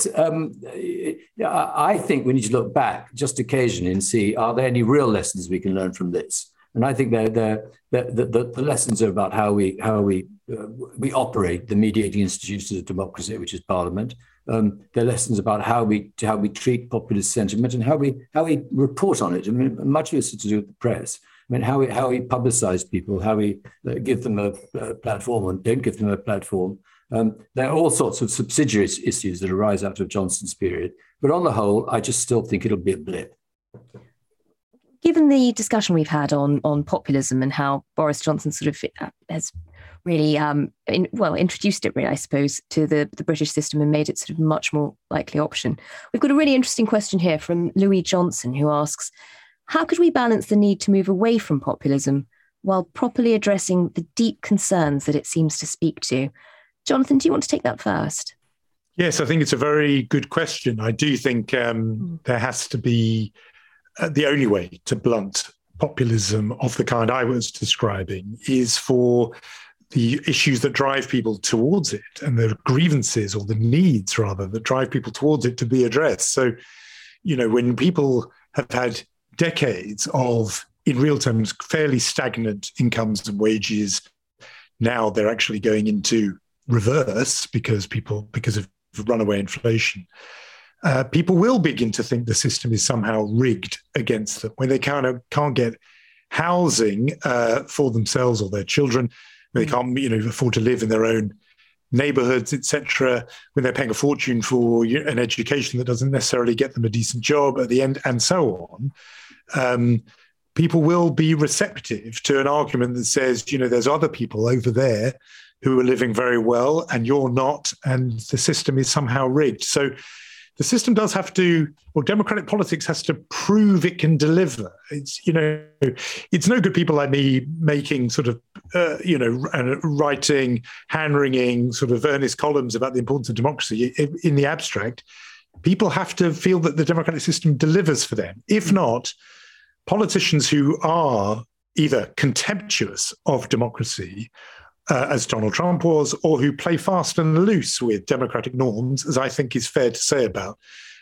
I think we need to look back just occasionally and see, are there any real lessons we can learn from this? And I think the lessons are about how we operate the mediating institutions of democracy, which is Parliament. They're lessons about how we treat populist sentiment and how we report on it. I mean, much of this is to do with the press. I mean, how we publicise people, how we give them a platform and don't give them a platform. There are all sorts of subsidiary issues that arise out of Johnson's period. But on the whole, I just still think it'll be a blip. Given the discussion we've had on populism and how Boris Johnson sort of has really introduced it, really, I suppose, to the British system and made it sort of a much more likely option, we've got a really interesting question here from Louis Johnson, who asks, how could we balance the need to move away from populism while properly addressing the deep concerns that it seems to speak to? Jonathan, do you want to take that first? Yes, I think it's a very good question. I do think there has to be the only way to blunt populism of the kind I was describing is for the issues that drive people towards it and the grievances or the needs, rather, that drive people towards it to be addressed. So, when people have had decades of, in real terms, fairly stagnant incomes and wages, now they're actually going into reverse because of runaway inflation, people will begin to think the system is somehow rigged against them, when they can't get housing for themselves or their children, when they can't afford to live in their own neighborhoods, etc., when they're paying a fortune for an education that doesn't necessarily get them a decent job at the end, and so on. People will be receptive to an argument that says, there's other people over there who are living very well and you're not, and the system is somehow rigged. So the system does have to, or democratic politics has to prove it can deliver. It's, it's no good people like me making sort of, writing, hand-wringing sort of earnest columns about the importance of democracy in the abstract. People have to feel that the democratic system delivers for them. If not, politicians who are either contemptuous of democracy, as Donald Trump was, or who play fast and loose with democratic norms, as I think is fair to say about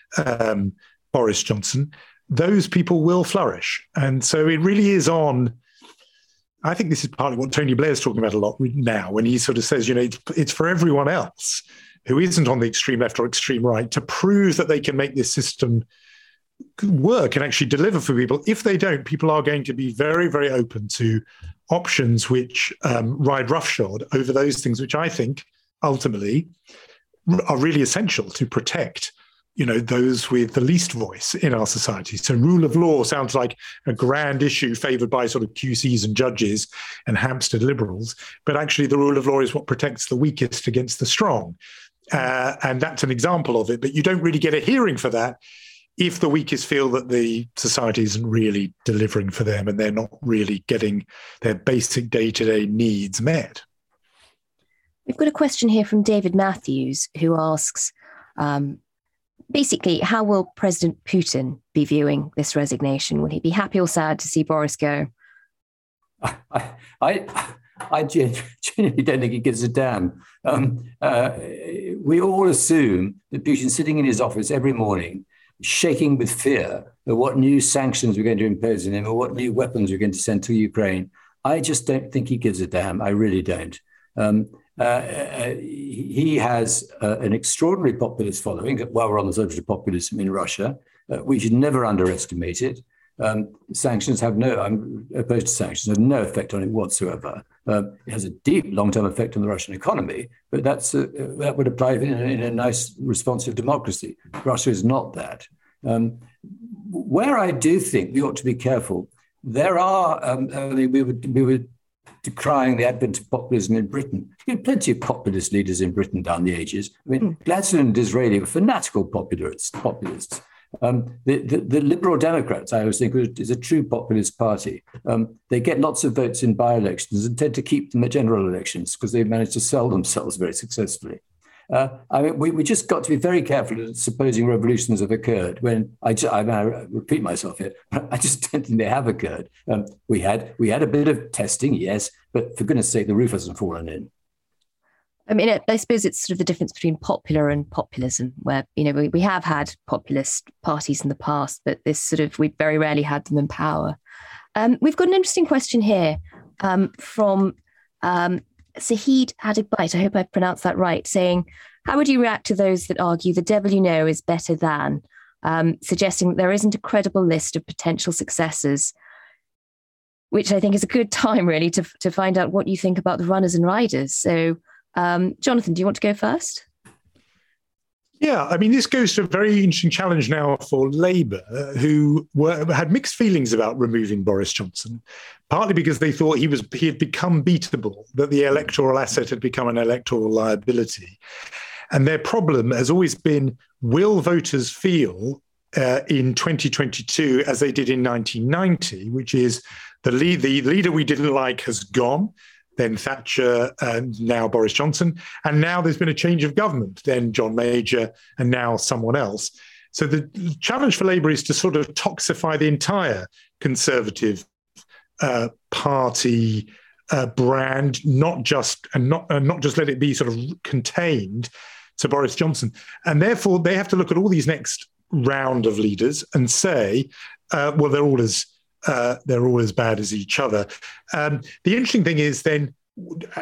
Boris Johnson, those people will flourish. And so it really is on, I think this is partly what Tony Blair's talking about a lot now, when he sort of says, it's for everyone else who isn't on the extreme left or extreme right to prove that they can make this system work and actually deliver for people. If they don't, people are going to be very, very open to options which ride roughshod over those things which I think ultimately are really essential to protect, those with the least voice in our society. So rule of law sounds like a grand issue favoured by sort of QCs and judges and Hampstead liberals, but actually the rule of law is what protects the weakest against the strong. And that's an example of it, but you don't really get a hearing for that if the weakest feel that the society isn't really delivering for them and they're not really getting their basic day-to-day needs met. We've got a question here from David Matthews, who asks, basically, how will President Putin be viewing this resignation? Will he be happy or sad to see Boris go? I genuinely don't think he gives a damn. We all assume that Putin's sitting in his office every morning, shaking with fear of what new sanctions we're going to impose on him or what new weapons we're going to send to Ukraine. I just don't think he gives a damn. I really don't. He has an extraordinary populist following. While we're on the subject of populism in Russia, we should never underestimate it. Sanctions I'm opposed to sanctions, have no effect on it whatsoever. It has a deep long-term effect on the Russian economy, but that would apply in a nice responsive democracy. Russia is not that. Where I do think we ought to be careful, there are, we were decrying the advent of populism in Britain. You had plenty of populist leaders in Britain down the ages. Gladstone and Disraeli were fanatical populists. The Liberal Democrats, I always think, is a true populist party. They get lots of votes in by-elections and tend to keep them at general elections because they've managed to sell themselves very successfully. We just got to be very careful of supposing revolutions have occurred when I repeat myself here. I just don't think they have occurred. We had a bit of testing, yes, but for goodness sake, the roof hasn't fallen in. I mean, I suppose it's sort of the difference between popular and populism, where, we have had populist parties in the past, but we've very rarely had them in power. We've got an interesting question here from Sahid Adigbite, I hope I pronounced that right, saying, how would you react to those that argue the devil you know is better than, suggesting that there isn't a credible list of potential successors, which I think is a good time really to find out what you think about the runners and riders. So, Jonathan, do you want to go first? Yeah, I mean, this goes to a very interesting challenge now for Labour, who had mixed feelings about removing Boris Johnson, partly because they thought he had become beatable, that the electoral asset had become an electoral liability. And their problem has always been, will voters feel in 2022 as they did in 1990, which is the leader we didn't like has gone, then Thatcher, and now Boris Johnson. And now there's been a change of government, then John Major, and now someone else. So the challenge for Labour is to sort of toxify the entire Conservative party brand, not just let it be sort of contained to Boris Johnson. And therefore, they have to look at all these next round of leaders and say, well, they're all as bad as each other. The interesting thing is then,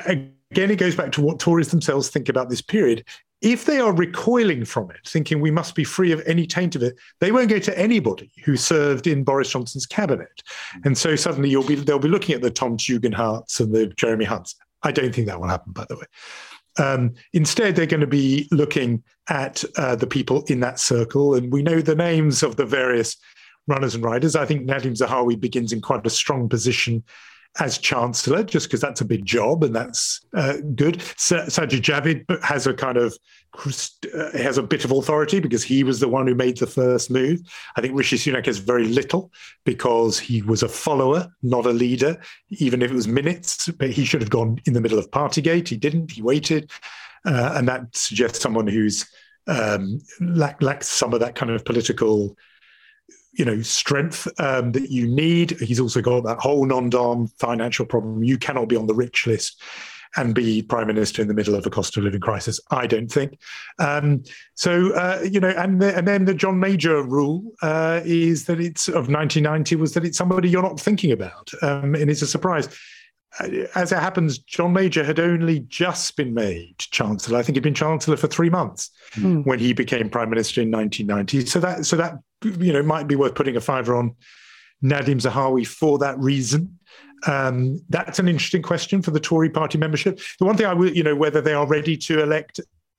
again, it goes back to what Tories themselves think about this period. If they are recoiling from it, thinking we must be free of any taint of it, they won't go to anybody who served in Boris Johnson's cabinet. And so suddenly they'll be looking at the Tom Tugendhats and the Jeremy Hunts. I don't think that will happen, by the way. Instead, they're going to be looking at the people in that circle. And we know the names of the various runners and riders. I think Nadhim Zahawi begins in quite a strong position as Chancellor, just because that's a big job and that's good. Sajid Javid has a kind of has a bit of authority because he was the one who made the first move. I think Rishi Sunak has very little because he was a follower, not a leader, even if it was minutes. But he should have gone in the middle of Partygate. He didn't. He waited. And that suggests someone who's lacks some of that kind of political strength that you need. He's also got that whole non-dom financial problem. You cannot be on the rich list and be prime minister in the middle of a cost of living crisis, I don't think. And then the John Major rule is that it's of 1990 was that it's somebody you're not thinking about. And it's a surprise. As it happens, John Major had only just been made Chancellor. I think he'd been Chancellor for 3 months when he became Prime Minister in 1990. So that might be worth putting a fiver on Nadhim Zahawi for that reason. That's an interesting question for the Tory party membership. The one thing I will, whether they are ready to elect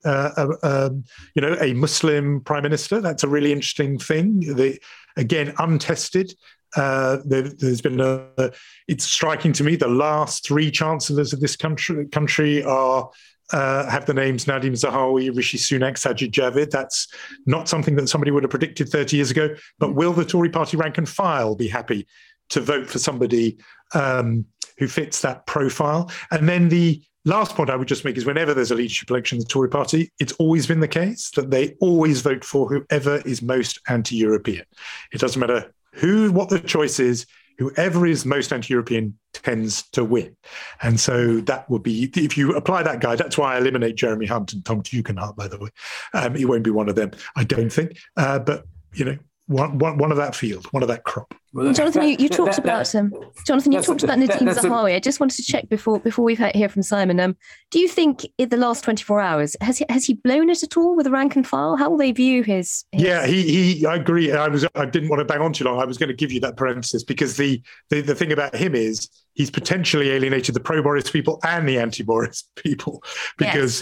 a Muslim Prime Minister, that's a really interesting thing. Again, untested. There's been it's striking to me the last 3 chancellors of this country are have the names Nadhim Zahawi, Rishi Sunak, Sajid Javid. That's not something that somebody would have predicted 30 years ago. But will the Tory party rank and file be happy to vote for somebody who fits that profile? And then the last point I would just make is whenever there's a leadership election in the Tory party, it's always been the case that they always vote for whoever is most anti-European. It doesn't matter what the choice is, whoever is most anti-European tends to win. And so that would be, if you apply that guide, that's why I eliminate Jeremy Hunt and Tom Tugendhat, by the way. He won't be one of them, I don't think. But, one of that field, one of that crop. Jonathan, you talked about Nadhim Zahawi. I just wanted to check before we hear from Simon. Do you think in the last 24 hours has he blown it at all with the rank and file? How will they view his? Yeah, he. I agree. I didn't want to bang on too long. I was going to give you that parenthesis because the thing about him is he's potentially alienated the pro-Boris people and the anti-Boris people because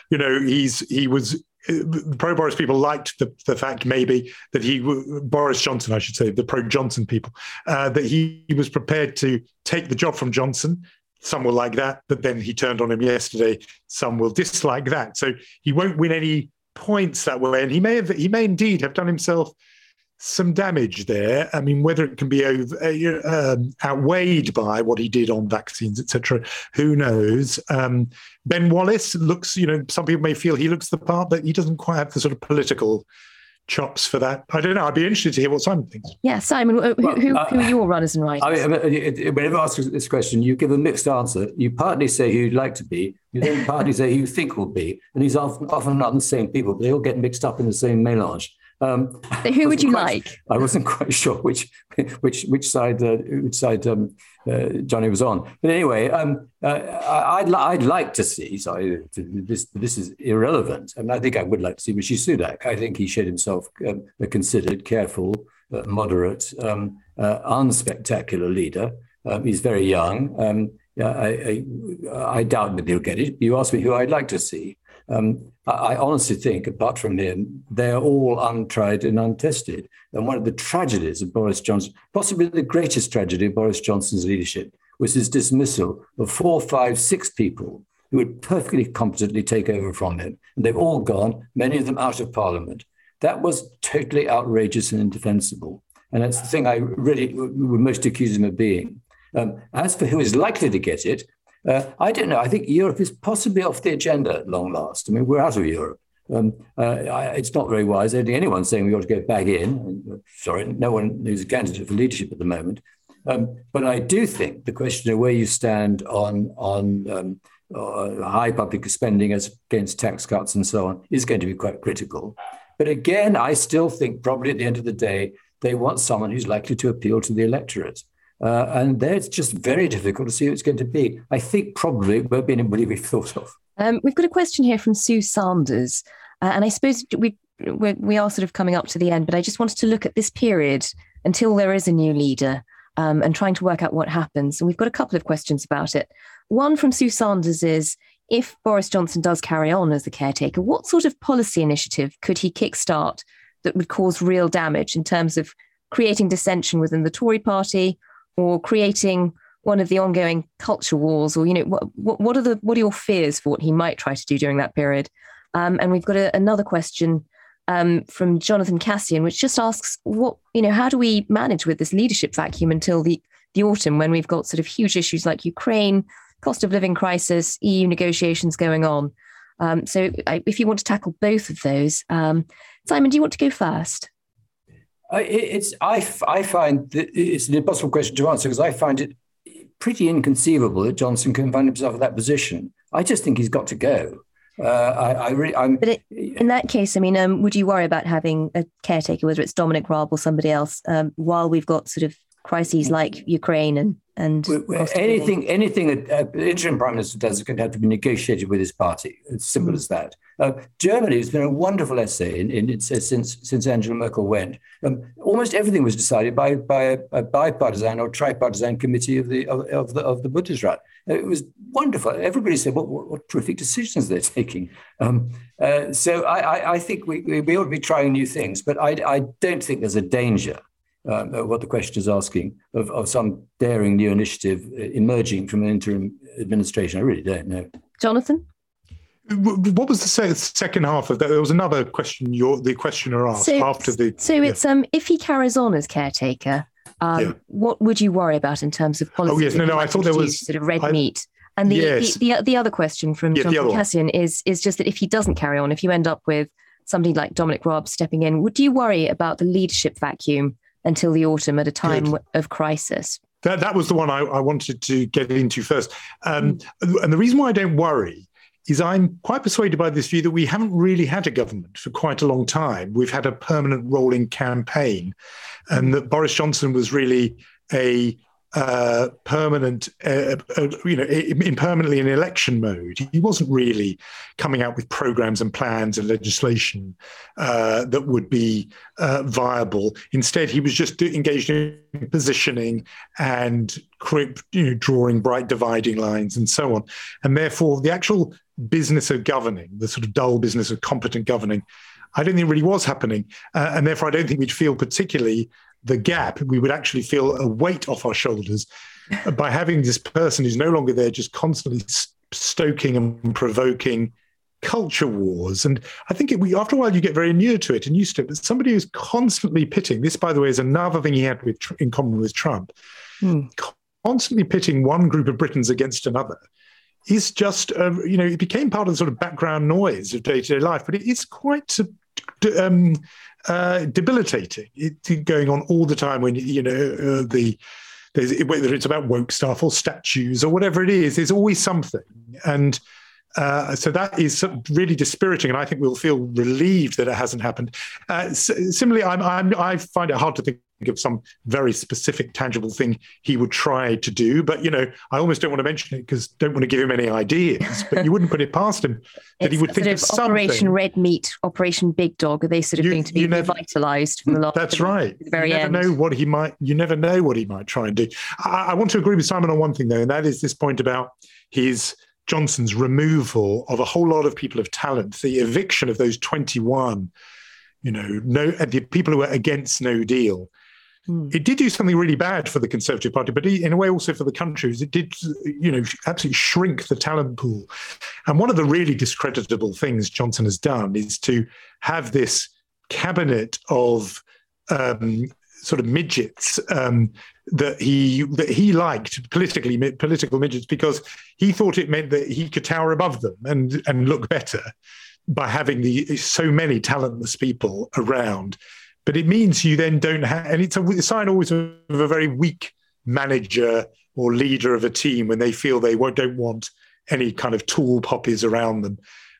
he was. The pro-Boris people liked the fact maybe that Boris Johnson, I should say, the pro-Johnson people, that he was prepared to take the job from Johnson. Some will like that, but then he turned on him yesterday. Some will dislike that. So he won't win any points that way. And he may indeed have done himself some damage there. I mean, whether it can be outweighed by what he did on vaccines, etc., who knows? Ben Wallace looks, some people may feel he looks the part, but he doesn't quite have the sort of political chops for that. I don't know. I'd be interested to hear what Simon thinks. Yeah, Simon, who are your runners and riders? Whenever I ask this question, you give a mixed answer. You partly say who you'd like to be, you then partly say who you think will be, and these are often not the same people, but they all get mixed up in the same melange. Who would you like? I wasn't quite sure which side Johnny was on. But anyway, I'd like to see. Sorry, this is irrelevant. I mean, I think I would like to see Rishi Sunak. I think he showed himself a considered, careful, moderate, unspectacular leader. He's very young. I doubt that he'll get it. You asked me who I'd like to see. I honestly think, apart from him, they're all untried and untested. And one of the tragedies of Boris Johnson, possibly the greatest tragedy of Boris Johnson's leadership, was his dismissal of 4, 5, 6 people who would perfectly competently take over from him. And they've all gone, many of them out of Parliament. That was totally outrageous and indefensible. And that's the thing I really would most accuse him of being. As for who is likely to get it, I don't know. I think Europe is possibly off the agenda at long last. I mean, we're out of Europe. It's not very wise. I don't think anyone's saying we ought to go back in. Sorry, no one who's a candidate for leadership at the moment. But I do think the question of where you stand on high public spending as against tax cuts and so on is going to be quite critical. But again, I still think probably at the end of the day, they want someone who's likely to appeal to the electorate. And there it's just very difficult to see who it's going to be. I think probably it won't be anybody we've thought of. We've got a question here from Sue Sanders. And I suppose we are sort of coming up to the end, but I just wanted to look at this period until there is a new leader and trying to work out what happens. And we've got a couple of questions about it. One from Sue Sanders is, if Boris Johnson does carry on as the caretaker, what sort of policy initiative could he kickstart that would cause real damage in terms of creating dissension within the Tory party or creating one of the ongoing culture wars? Or, what are your fears for what he might try to do during that period? And we've got another question from Jonathan Cassian, which just asks, how do we manage with this leadership vacuum until the autumn, when we've got sort of huge issues like Ukraine, cost of living crisis, EU negotiations going on? So if you want to tackle both of those, Simon, do you want to go first? I find that it's an impossible question to answer, because I find it pretty inconceivable that Johnson can find himself in that position. I just think he's got to go. But in that case, would you worry about having a caretaker, whether it's Dominic Raab or somebody else, while we've got sort of crises like Ukraine and anything an interim prime minister does is going to have to be negotiated with his party. It's simple as that. Germany has been a wonderful essay in since Angela Merkel went. Almost everything was decided by a bipartisan or tripartisan committee of the Bundesrat. It was wonderful. Everybody said, "What terrific decisions they're taking." So I think we ought to be trying new things, but I don't think there's a danger. What the question is asking of some daring new initiative emerging from an interim administration. I really don't know. Jonathan? What was the second half of that? There was another question the questioner asked after the... So it's if he carries on as caretaker, what would you worry about in terms of policy? Oh, yes. No, I thought there was... Sort of red meat. And the other question from Jonathan Cassian is just that if he doesn't carry on, if you end up with somebody like Dominic Raab stepping in, would you worry about the leadership vacuum until the autumn at a time of crisis? That was the one I wanted to get into first. And the reason why I don't worry is I'm quite persuaded by this view that we haven't really had a government for quite a long time. We've had a permanent rolling campaign, and that Boris Johnson was really a permanent, permanently in election mode. He wasn't really coming out with programs and plans and legislation that would be viable. Instead, he was just engaged in positioning and drawing bright dividing lines and so on. And therefore, the actual business of governing, the sort of dull business of competent governing, I don't think really was happening. And therefore, I don't think we'd feel particularly the gap. We would actually feel a weight off our shoulders by having this person who's no longer there, just constantly stoking and provoking culture wars. And I think after a while you get very near to it and used to it. But somebody who's constantly pitting, this, by the way, is another thing he had in common with Trump, constantly pitting one group of Britons against another, is just, it became part of the sort of background noise of day-to-day life. But it is quite debilitating. It's going on all the time when whether it's about woke stuff or statues or whatever it is, there's always something. And so that is really dispiriting, and I think we'll feel relieved that it hasn't happened. Similarly, I find it hard to think of some very specific, tangible thing he would try to do. But, I almost don't want to mention it because I don't want to give him any ideas. But you wouldn't put it past him that he would think of something. Operation Red Meat, Operation Big Dog, are they sort of going to be revitalised from the last? That's right. The very end. You never know what he might try and do. I want to agree with Simon on one thing, though, and that is this point about Johnson's removal of a whole lot of people of talent, the eviction of those 21, the people who were against no deal. It did do something really bad for the Conservative Party, but in a way also for the country. It did, absolutely shrink the talent pool. And one of the really discreditable things Johnson has done is to have this cabinet of sort of midgets that he liked, political midgets, because he thought it meant that he could tower above them and look better by having so many talentless people around. But it means you then don't have, and it's a sign always of a very weak manager or leader of a team when they feel they don't want any kind of tool poppies around them.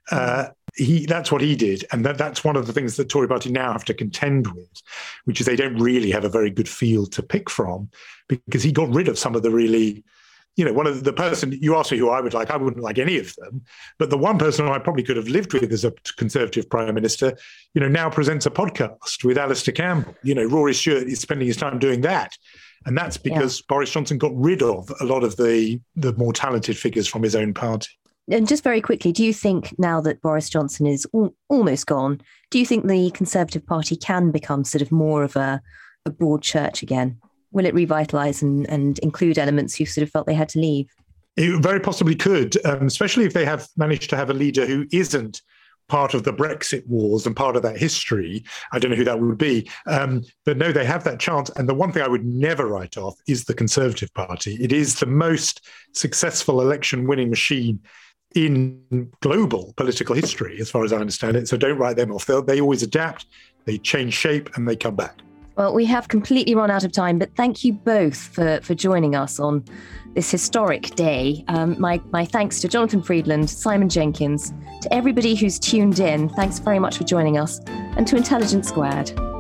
That's what he did. And that's one of the things that Tory party now have to contend with, which is they don't really have a very good field to pick from, because he got rid of some of the really, one of the person, you asked me who I would like, I wouldn't like any of them. But the one person I probably could have lived with as a Conservative Prime Minister, now presents a podcast with Alistair Campbell. Rory Stewart is spending his time doing that. And that's because Boris Johnson got rid of a lot of the more talented figures from his own party. And just very quickly, do you think now that Boris Johnson is almost gone, do you think the Conservative Party can become sort of more of a broad church again? Will it revitalise and include elements you sort of felt they had to leave? It very possibly could, especially if they have managed to have a leader who isn't part of the Brexit wars and part of that history. I don't know who that would be. But no, they have that chance. And the one thing I would never write off is the Conservative Party. It is the most successful election-winning machine in global political history, as far as I understand it. So don't write them off. They always adapt, they change shape, and they come back. Well, we have completely run out of time, but thank you both for joining us on this historic day. My thanks to Jonathan Freedland, Simon Jenkins, to everybody who's tuned in. Thanks very much for joining us, and to Intelligence Squared.